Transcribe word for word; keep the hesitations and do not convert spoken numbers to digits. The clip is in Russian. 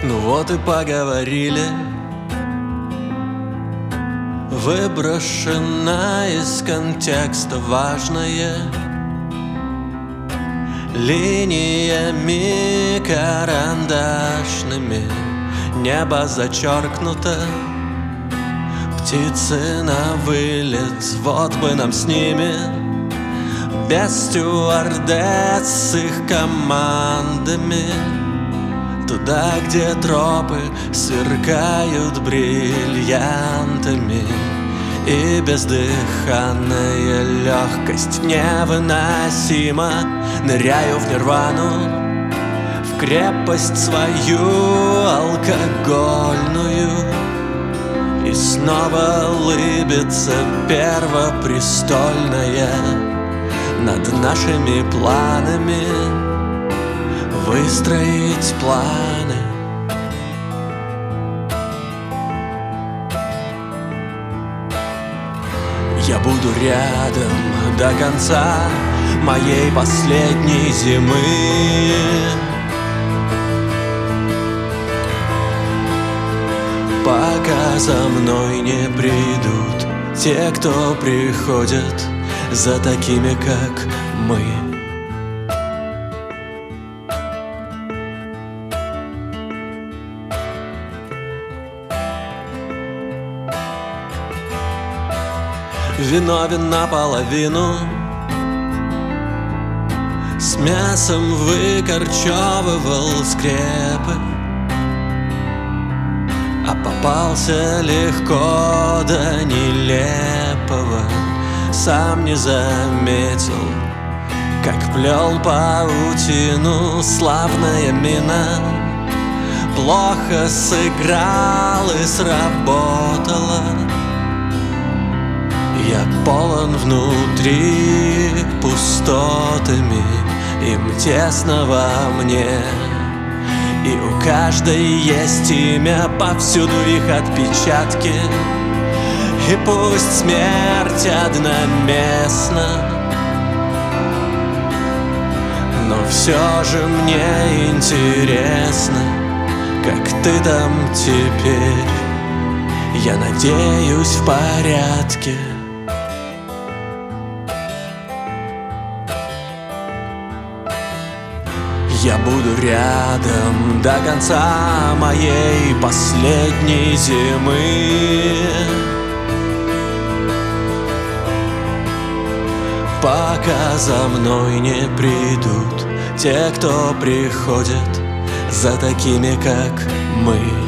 Ну вот и поговорили. Выброшено из контекста важное линиями карандашными. Небо зачеркнуто, птицы на вылет. Вот бы нам с ними, без стюардесс с их командами, туда, где тропы сверкают бриллиантами. И бездыханная легкость невыносима. Ныряю в нирвану, в крепость свою алкогольную, и снова улыбится первопрестольная над нашими планами. Выстроить планы. Я буду рядом до конца моей последней зимы. Пока за мной не придут те, кто приходят за такими, как мы. Виновен наполовину, с мясом выкорчевывал скрепы, а попался легко до нелепого. Сам не заметил, как плел паутину. Славная мина плохо сыграл и сработала. Я полон внутри пустотами, им тесно во мне, и у каждой есть имя, повсюду их отпечатки. И пусть смерть одноместна, но все же мне интересно, как ты там теперь. Я надеюсь, в порядке. Я буду рядом до конца моей последней зимы, пока за мной не придут те, кто приходит за такими, как мы.